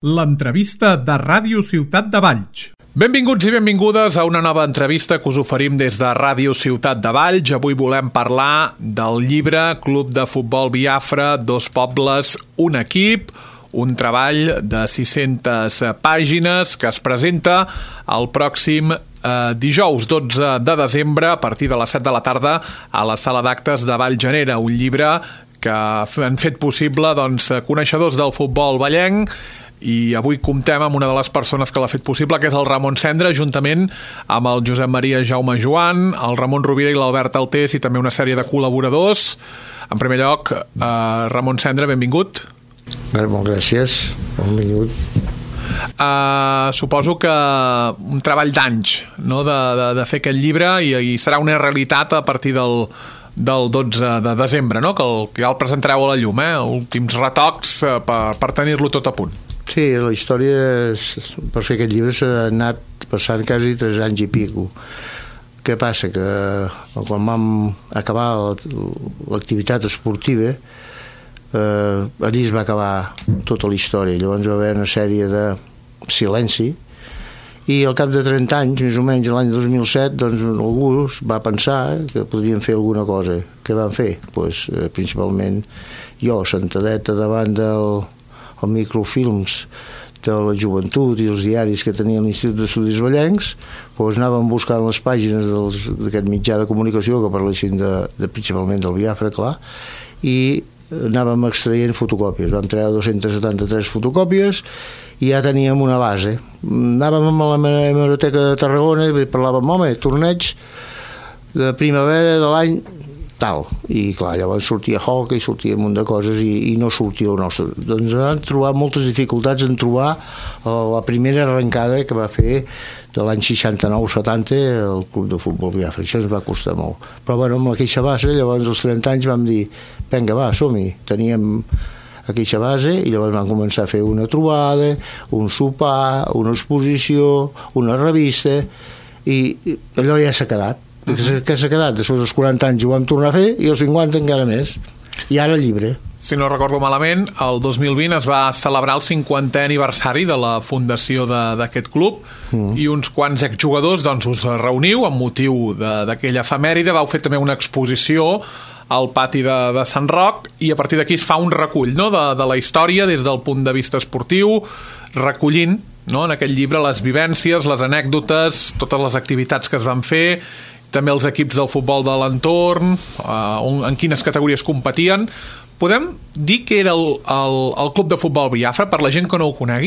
L'entrevista de Ràdio Ciutat de Valls. Benvinguts i benvingudes a una nova entrevista que us oferim des de Ràdio Ciutat de Valls. Avui volem parlar del llibre Club de Futbol Biafra, dos pobles, un equip, un treball de 600 pàgines que es presenta el pròxim dijous 12 de desembre a partir de les 7 de la tarda a la sala d'actes de Vallgenera, un llibre que han fet possible coneixedors del futbol vallenc. I avui comptem amb una de les persones que l'ha fet possible, que és el Ramon Cendra, juntament amb el Josep Maria Jaume Joan, el Ramon Rovira i l'Albert Altés, i també una sèrie de col·laboradors. En primer lloc, Ramon Cendra, benvingut. Molt gràcies, benvingut. Suposo que un treball d'anys, no?, de fer aquest llibre, i serà una realitat a partir del 12 de desembre, no?, que ja el presentareu a la llum, últims retocs per tenir-lo tot a punt. Sí, la història, per fer aquest llibre s'ha anat passant quasi 3 anys i pico. Què passa? Que quan vam acabar l'activitat esportiva, allí es va acabar tota la història. Llavors va haver una sèrie de silenci i al cap de 30 anys, més o menys l'any 2007, doncs algú va pensar que podrien fer alguna cosa. Què van fer? Principalment jo, sentadeta davant del microfilms de la joventut i els diaris que tenia l'Institut d'Estudis Vallencs, anàvem buscant les pàgines d'aquest mitjà de comunicació que parlessin principalment del Biafra, clar, i anàvem extraient fotocòpies. Vam treure 273 fotocòpies i ja teníem una base. Anàvem a la Hemeroteca de Tarragona i parlàvem, torneig de primavera de l'any tal, i clar, llavors sortia hockey, sortia un munt de coses i no sortia el nostre. Doncs vam trobar moltes dificultats en trobar la primera arrencada que va fer de l'any 69-70 el Club de Futbol Biafra. Això ens va costar molt. Però amb aquella base, llavors als 30 anys vam dir, vinga, va, som-hi. Teníem aquella base i llavors vam començar a fer una trobada, un sopar, una exposició, una revista, i allò ja s'ha quedat. Què s'ha quedat? Després dels 40 anys ho vam tornar a fer i els 50 encara més. I ara el llibre. Si no recordo malament, el 2020 es va celebrar el 50è aniversari de la fundació d'aquest club i uns quants exjugadors us reuniu amb motiu d'aquella efemèride. Vau fer també una exposició al pati de Sant Roc i a partir d'aquí es fa un recull, no?, de la història des del punt de vista esportiu, recollint, no?, en aquest llibre les vivències, les anècdotes, totes les activitats que es van fer, també els equips del futbol de l'entorn, en quines categories competien. Podem dir que era el Club de Futbol Biafra, per la gent que no ho conegui?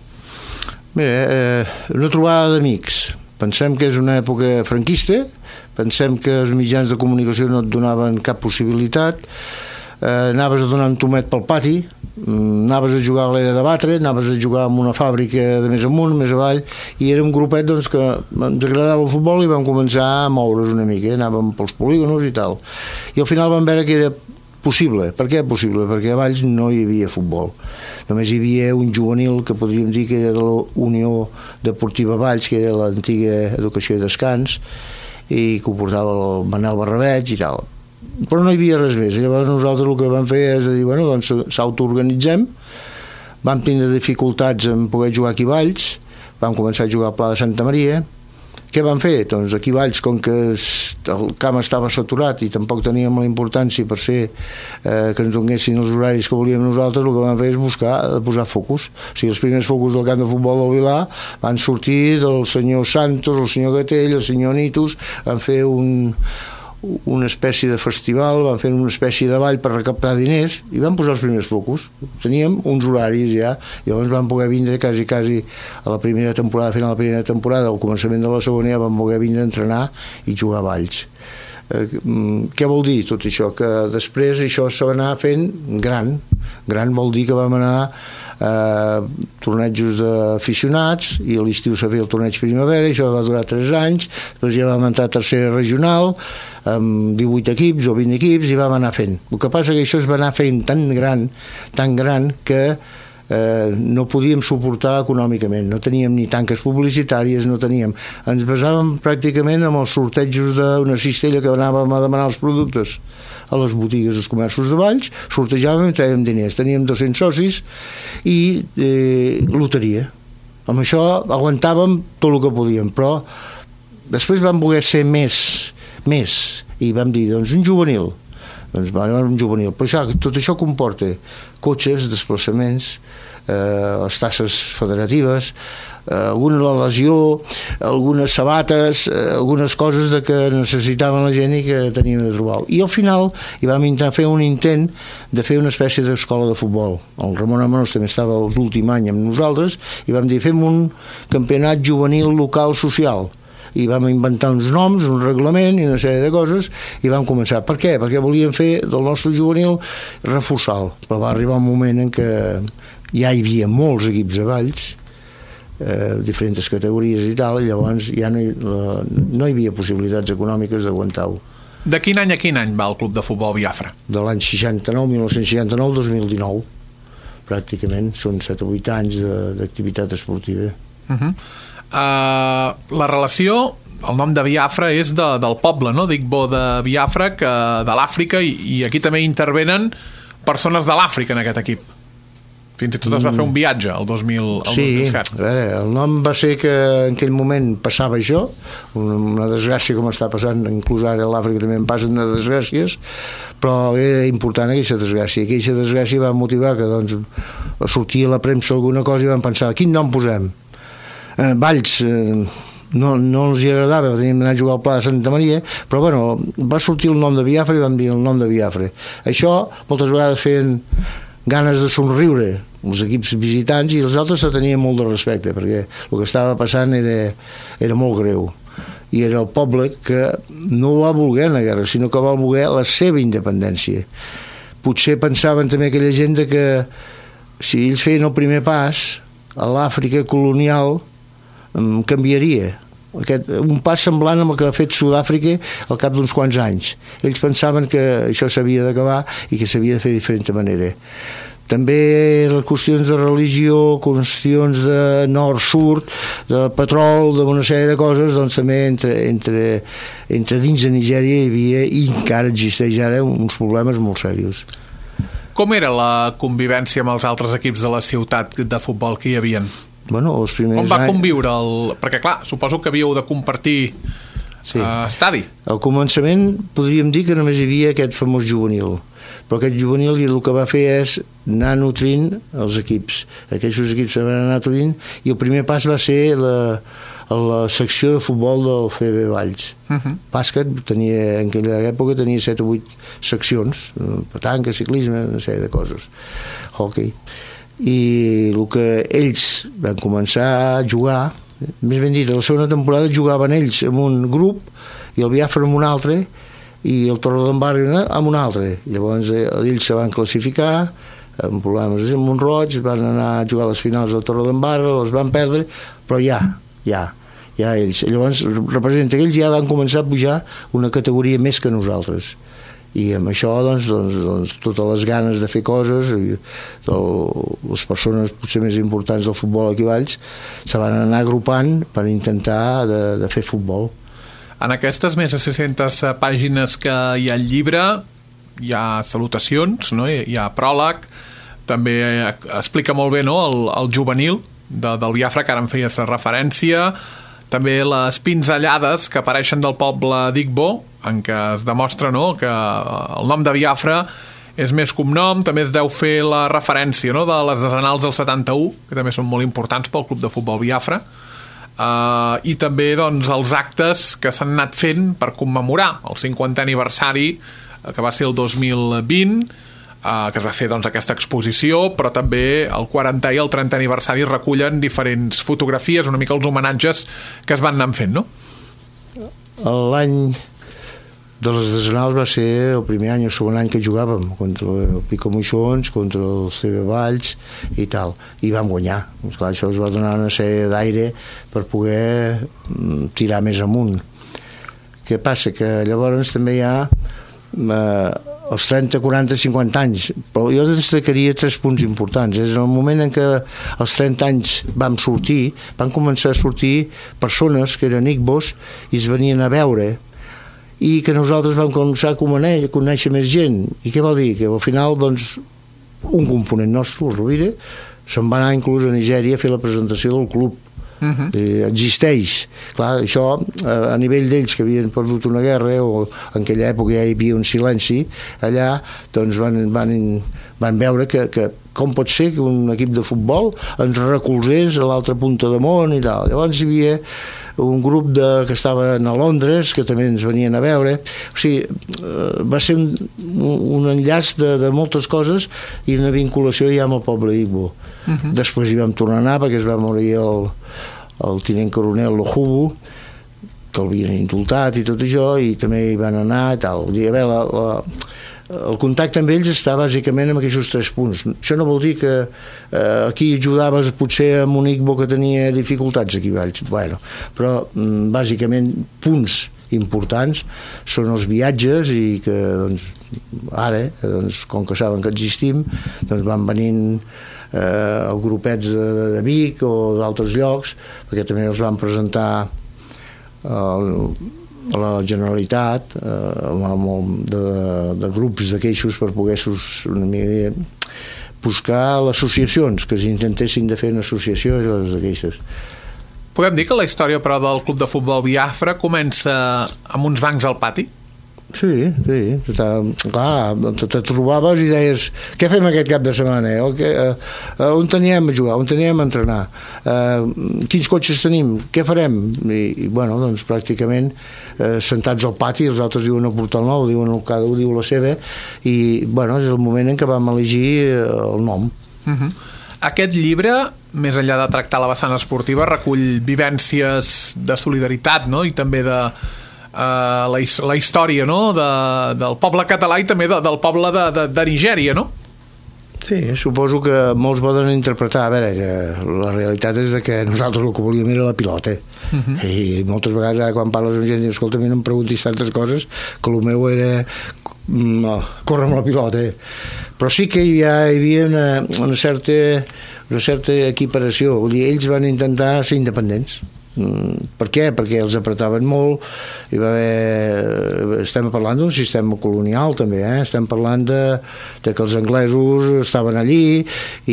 Bé, una trobada d'amics. Pensem que és una època franquista, pensem que els mitjans de comunicació no et donaven cap possibilitat, anaves a donar un tomet pel pati, anaves a jugar a l'era de batre, anaves a jugar en una fàbrica de més amunt, més avall, i era un grupet que ens agradava el futbol i vam començar a moure's una mica, anàvem pels polígonos i tal. I al final vam veure que era possible. Per què possible? Perquè a Valls no hi havia futbol. Només hi havia un juvenil que podríem dir que era de la Unió Deportiva Valls, que era l'antiga Educació i Descans, i que ho portava el Manel Barrabeig i tal. Però no hi havia res més. Llavors nosaltres el que vam fer és dir, s'autoorganitzem, vam tindre dificultats en poder jugar aquí a Valls, vam començar a jugar al Pla de Santa Maria. Què vam fer? Doncs aquí a Valls, com que el camp estava saturat i tampoc teníem la importància per ser que ens donessin els horaris que volíem nosaltres, el que vam fer és posar focus. O sigui, els primers focus del camp de futbol del Vilar van sortir del senyor Santos, el senyor Gatell, el senyor Nitus, van fer una espècie de festival, van fer una espècie de ball per recaptar diners i van posar els primers focus. Teníem uns horaris ja, llavors vam poder vindre quasi a la primera temporada, final de la primera temporada, al començament de la segona ja vam poder vindre a entrenar i jugar a Valls. Què vol dir tot això? Que després això se va anar fent gran vol dir que vam anar tornejos d'aficionats i a l'estiu s'ha fet el torneig primavera i això va durar 3 anys, després ja vam entrar a tercera regional amb 18 equips o 20 equips i vam anar fent. El que passa que això es va anar fent tan gran que no podíem suportar econòmicament, no teníem ni tanques publicitàries, ens basàvem pràcticament en els sortejos d'una cistella que anàvem a demanar els productes a les botigues, als comerços de Valls, sortejàvem i trèiem diners. Teníem 200 socis i loteria. Amb això aguantàvem tot el que podíem, però després vam voler ser més, i vam dir, doncs, un juvenil. Però tot això comporta cotxes, desplaçaments, les tasses federatives, alguna lesió, algunes sabates, algunes coses que necessitaven la gent i que teníem de trobar. I al final hi vam fer un intent de fer una espècie d'escola de futbol. El Ramon Amenós també estava l'últim any amb nosaltres i vam dir, fem un campionat juvenil local social. I vam inventar uns noms, un reglament i una sèrie de coses i vam començar. Per què? Perquè volíem fer del nostre juvenil reforçar-lo. Però va arribar un moment en què ja hi havia molts equips a Valls, diferents categories i tal, i llavors ja no hi havia possibilitats econòmiques d'aguantar-ho. De quin any a quin any va el Club de Futbol Biafra? De l'any 1969 al 2019, pràcticament. Són 7 o 8 anys d'activitat esportiva. La relació, el nom de Biafra és del poble, no? D'Igbo de Biafra, de l'Àfrica, i aquí també intervenen persones de l'Àfrica en aquest equip. Fins i tot es va fer un viatge el 2007. Sí, a veure, el nom va ser que en aquell moment passava això, una desgràcia com està passant, inclús ara a l'Àfrica també en passen de desgràcies, però era important aquesta desgràcia. Aquesta desgràcia va motivar que doncs, sortia a la premsa alguna cosa i vam pensar, quin nom posem? Valls no ens hi agradava, teníem d'anar a jugar al Pla de Santa Maria, però bueno, va sortir el nom de Biafra i vam dir el nom de Biafra. Això moltes vegades feien ganes de somriure els equips visitants i els altres se tenien molt de respecte perquè el que estava passant era molt greu i era el poble que no va voler la guerra, sinó que va voler la seva independència. Potser pensaven també aquella gent que si ells feien el primer pas a l'Àfrica colonial canviaria. Un pas semblant amb el que ha fet Sud-àfrica al cap d'uns quants anys. Ells pensaven que això s'havia d'acabar i que s'havia de fer de diferent manera. També les qüestions de religió, qüestions de nord-sud, de petrol, d'una sèrie de coses, doncs també entre dins de Nigèria hi havia, i encara existeix ara, uns problemes molt serios. Com era la convivència amb els altres equips de la ciutat de futbol que hi havia? Bueno, els primers com va conviure perquè clar, suposo que havíeu de compartir estadi. Al començament podríem dir que només hi havia aquest famós juvenil, però aquest juvenil el que va fer és anar nutrint els equips. Aquests equips van anar nutrint i el primer pas va ser la secció de futbol del CB Valls. Bàsquet en aquella època tenia 7 o 8 seccions, petanca, ciclisme, una sèrie de coses, hockey. I el que ells van començar a jugar, més ben dit, a la segona temporada jugaven ells amb un grup i el Biafra amb un altre i el Torredembarra amb un altre. Llavors ells se van classificar amb problemes amb Montroig, van anar a jugar a les finals del Torredembarra, les van perdre, però ja ells. Llavors representa que ells ja van començar a pujar una categoria més que nosaltres. I amb això doncs, totes les ganes de fer coses i les persones potser més importants del futbol aquí a Valls se van anar agrupant per intentar de fer futbol. En aquestes més de 600 pàgines que hi ha al llibre hi ha salutacions, no? Hi ha pròleg, també explica molt bé, no? el juvenil del Biafra, que ara en feies referència, també les pinzellades que apareixen del poble d'Igbo, en què es demostra, no?, que el nom de Biafra és més que un nom, també es deu fer la referència, no?, de les decenals del 71, que també són molt importants pel Club de Futbol Biafra, i també doncs, els actes que s'han anat fent per commemorar el 50è aniversari, que va ser el 2020, que es va fer doncs, aquesta exposició, però també el 40è i el 30è aniversari recullen diferents fotografies, una mica els homenatges que es van anar fent, no? L'any de les decenals va ser el primer any o segon any que jugàvem contra el Pico Moixons, contra el CB Valls i tal, i vam guanyar. Esclar, això ens va donar una sèrie d'aire per poder tirar més amunt. Què passa? Que llavors també hi ha els 30, 40, 50 anys, però jo destacaria 3 punts importants. És el moment en què als 30 anys van començar a sortir persones que eren Igbos i es venien a veure i que nosaltres vam començar a conèixer més gent. I què vol dir? Que al final, doncs, un component nostre, el Rovira, se'n va anar inclús a Nigèria a fer la presentació del club. Existeix. Clar, això a nivell d'ells que havien perdut una guerra, o en aquella època ja hi havia un silenci allà, doncs van veure que com pot ser que un equip de futbol ens recolzés a l'altra punta de món i tal. Llavors hi havia un grup que estaven a Londres que també ens venien a veure. O sigui, va ser un enllaç de moltes coses i una vinculació ja amb el poble Igbo. Després hi vam tornar a anar perquè es va morir el tinent coronel Lohubu, que l'havien indultat i tot això, i també hi van anar i tal. Vull dir, el contacte amb ells està bàsicament en aquests 3 punts. Això no vol dir que aquí ajudaves potser a un Igbo que tenia dificultats aquí Valls, bueno, però bàsicament punts importants són els viatges, i que doncs, ara, doncs, com que saben que existim, doncs van venint grupets de Vic o d'altres llocs, perquè també els van presentar a la Generalitat de grups de queixos per poder buscar les associacions, que s'intentessin de fer una associació de queixes. Podem dir que la història, però, del Club de Futbol Biafra comença amb uns bancs al pati? Sí. Clar, te trobaves i deies, què fem aquest cap de setmana? On teníem a jugar? On teníem a entrenar? Quins cotxes tenim? Què farem? I bueno, doncs pràcticament sentats al pati, els altres diuen el Portal Nou, cada un diu la seva, i bueno, és el moment en què vam elegir el nom. Aquest llibre, més enllà de tractar la vessant esportiva, recull vivències de solidaritat, no? I també de la història, no? Del poble català i també del poble de Nigèria, no? Sí, suposo que molts poden interpretar, a veure, que la realitat és que nosaltres el que volíem era la pilota. I moltes vegades ara quan parles amb gent dius, escolta, a mi no em preguntis tantes coses, que el meu era córrer amb la pilota. Però sí que hi havia una certa equiparació. Vull dir, ells van intentar ser independents. Per què? Perquè els apretaven molt. Estem parlant d'un sistema colonial també, estem parlant de que els anglesos estaven allí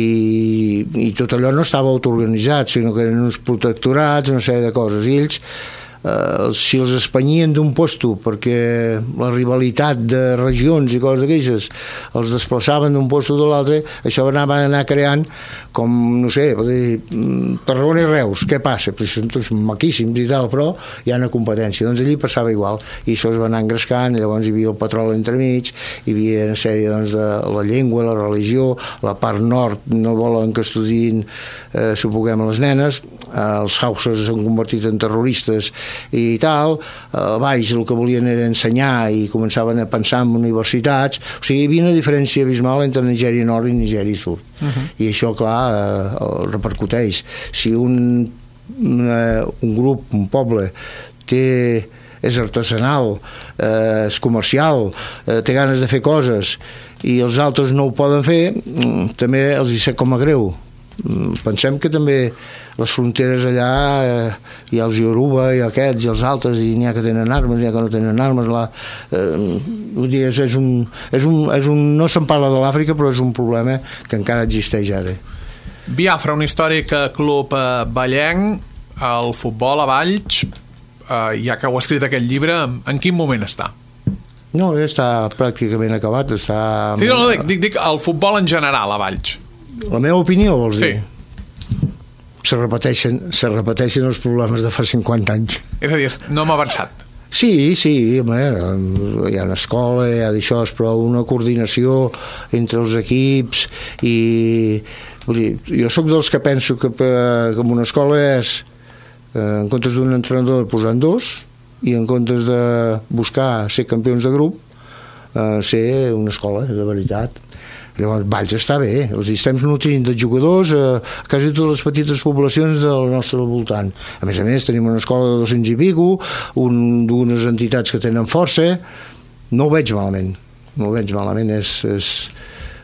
i tot allò no estava autoorganitzat, sinó que eren uns protectorats, una sèrie de coses, i ells si els espanyien d'un puesto perquè la rivalitat de regions i coses d'aquestes els desplaçaven d'un puesto de l'altre, això van anar creant com, no sé, Tarragona i Reus, què passa? Pues són tots maquíssims i tal, però hi ha una competència, doncs allí passava igual, i això es va anar engrescant, i llavors hi havia el petroli entremig, hi havia una sèrie doncs, de la llengua, la religió, la part nord no volen que estudiïn supoguem les nenes, els hauses s'han convertit en terroristes i tal, baix el que volien era ensenyar i començaven a pensar en universitats, o sigui, hi havia una diferència abismal entre Nigèria Nord i Nigèria Sud, i això clar repercuteix. Si un grup, un poble és artesanal, és comercial, té ganes de fer coses i els altres no ho poden fer, també els hi sap com a greu. Pensem que també les fronteres allà hi ha els Yoruba i aquests i els altres, i n'hi ha que tenen armes, n'hi ha que no tenen armes. Vull dir, no se'n parla de l'Àfrica, però és un problema que encara existeix ara. Biafra, un històric club vallenc, el futbol a Valls, ja que heu escrit aquest llibre, en quin moment està? No, ja està pràcticament acabat. Sí, no, dic el futbol en general a Valls. La meva opinió, vols dir? Sí. Se repeteixen els problemes de fa 50 anys. És a dir, no hem avançat. Sí, home, hi ha una escola, hi ha d'això, però una coordinació entre els equips i... Vull dir, jo sóc dels que penso que en una escola és en comptes d'un entrenador posant 2 i en comptes de buscar ser campions de grup ser una escola, de veritat. Llavors Valls està bé, estem nutrint de jugadors a quasi totes les petites poblacions del nostre voltant. A més, tenim una escola de 200 i pico, d'unes entitats que tenen força. No ho veig malament, és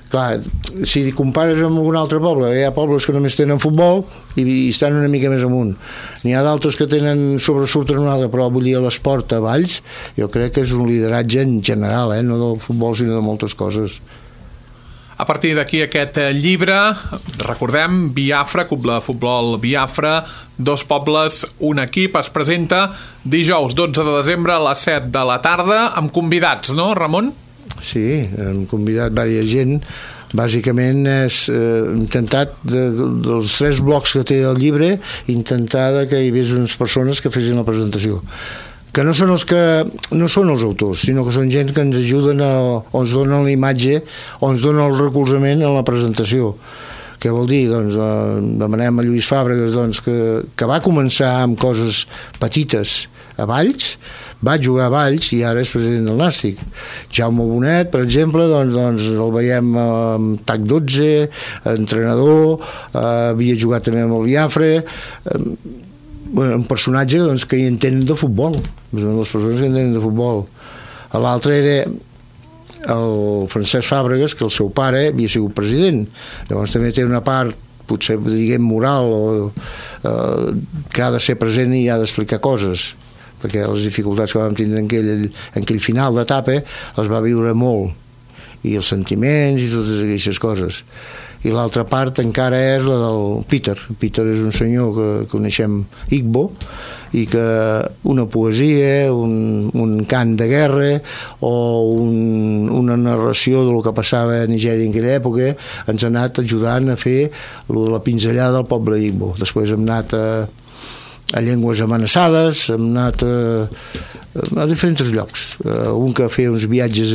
Clar, si compares amb algun altre poble, hi ha pobles que només tenen futbol i estan una mica més amunt. N'hi ha d'altres que sobresurten una altra, però vull dir, l'esport a Valls jo crec que és un lideratge en general, no del futbol sinó de moltes coses. A partir d'aquí aquest llibre, recordem, Biafra, Club de Futbol Biafra, 2 pobles, un equip, es presenta dijous 12 de desembre a les 7 de la tarda, amb convidats, no, Ramon? Sí, hem convidat diversa gent. Bàsicament és intentat, dels 3 blocs que té el llibre, intentar que hi hagués unes persones que fessin la presentació. Que no són els autors, sinó que són gent que ens ajuden o ens donen la imatge o ens donen el recolzament en la presentació. Què vol dir? Doncs demanem a Lluís Fàbregas, doncs, que va començar amb coses petites a Valls, va jugar a Valls i ara és president del Nàstic. Jaume Bonet, per exemple, doncs el veiem amb TAC 12, entrenador, havia jugat també amb el Biafra, un personatge doncs, que hi entenen de futbol, és una de les persones que entenen de futbol. L'altre era el Francesc Fàbregas, que el seu pare havia sigut president, llavors també té una part potser diguem moral que ha de ser present i ha d'explicar coses, perquè les dificultats que vam tindre en aquell final d'etapa les va viure molt, i els sentiments i totes aquestes coses. I l'altra part encara és la del Peter. Peter és un senyor que coneixem, Igbo, i que una poesia, un cant de guerra o una narració del que passava a Nigèria en aquella època ens ha anat ajudant a fer la pinzellada del poble Igbo. Després hem anat a llengües amenaçades, hem anat a diferents llocs. Un que feia uns viatges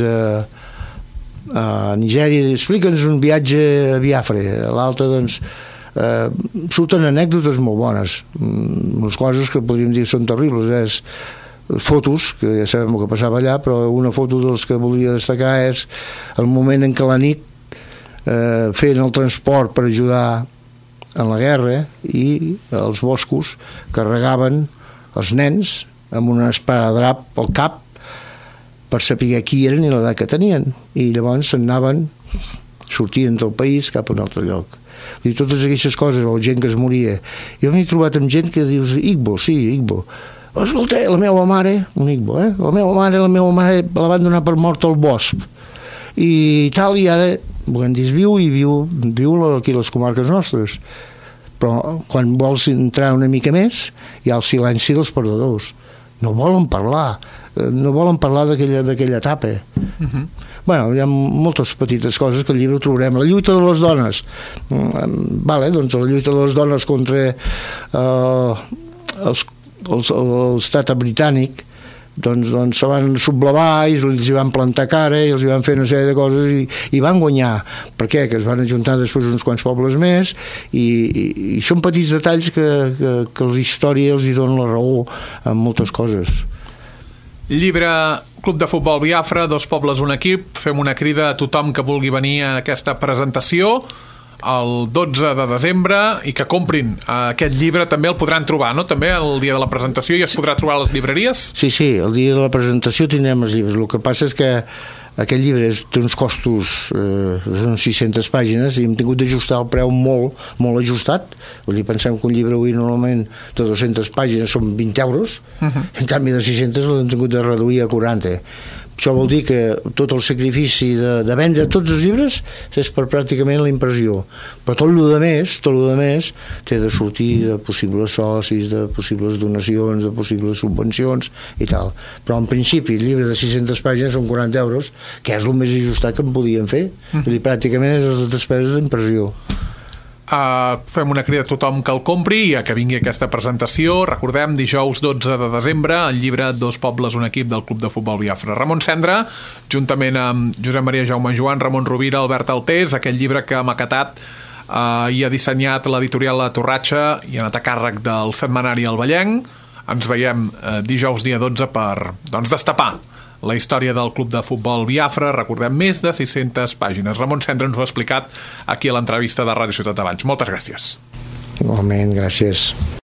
a Nigèria, explica'ns un viatge a Biafra. L'altre, doncs, surten anècdotes molt bones, unes coses que podríem dir són terribles, és fotos, que ja sabem el que passava allà, però una foto dels que volia destacar és el moment en què la nit feien el transport per ajudar en la guerra i els boscos carregaven els nens amb una esparadrap al cap per saber qui eren i l'edat que tenien, i llavors sortien del país cap a un altre lloc. I totes aquestes coses, o gent que es moria. Jo m'he trobat amb gent que dius Igbo, sí, Igbo. Escolta, la meva mare, un Igbo, la meva mare la van donar per mort al bosc i tal, i ara volem dir, viu aquí a les comarques nostres, però quan vols entrar una mica més hi ha el silenci dels perdedors, no volen parlar d'aquella etapa. Bueno, hi ha moltes petites coses que al llibre ho trobarem. La lluita de les dones, doncs la lluita de les dones contra l'estat britànic, doncs se van sublevar i els hi van plantar cara i els hi van fer una sèrie de coses i van guanyar. Per què? Que es van ajuntar després uns quants pobles més i són petits detalls que la història els hi dona la raó en moltes coses. Llibre Club de Futbol Biafra, 2 pobles, un equip. Fem una crida a tothom que vulgui venir a aquesta presentació el 12 de desembre i que comprin aquest llibre. També el podran trobar, no? També el dia de la presentació ja es podrà trobar a les llibreries? Sí, el dia de la presentació tindrem els llibres. El que passa és que aquest llibre té uns costos, són 600 pàgines, i hem tingut d'ajustar el preu molt, molt ajustat. Vull dir, pensem que un llibre avui normalment de 200 pàgines són 20 euros, en canvi de 600 l'hem tingut de reduir a 40. Això vol dir que tot el sacrifici de vendre tots els llibres és per pràcticament la impressió, però tot el més té de sortir de possibles socis, de possibles donacions, de possibles subvencions i tal. Però en principi el llibre de 600 pàgines són 40 euros, que és el més ajustat que en podien fer. Vull dir, pràcticament és les despeses d'impressió. Fem una crida a tothom que el compri i a que vingui aquesta presentació. Recordem, dijous 12 de desembre, el llibre 2 pobles, un equip del Club de Futbol Biafra. Ramon Cendra, juntament amb Josep Maria Jaume Joan, Ramon Rovira, Albert Altés, aquest llibre que ha maquetat i ha dissenyat l'editorial La Torratxa i ha anat a càrrec del setmanari El Vallenc. Ens veiem dijous dia 12 per destapar la història del Club de Futbol Biafra. Recordem, més de 600 pàgines. Ramon Cendra ens ho ha explicat aquí a l'entrevista de Ràdio Ciutat de Valls. Moltes gràcies. Igualment, gràcies.